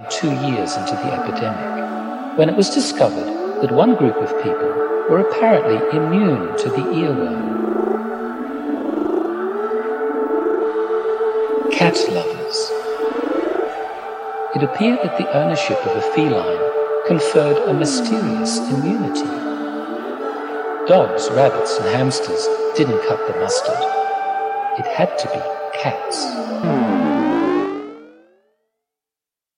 2 years into the epidemic, when it was discovered that one group of people were apparently immune to the earworm. Cat lovers. It appeared that the ownership of a feline conferred a mysterious immunity. Dogs, rabbits, and hamsters didn't cut the mustard. It had to be cats.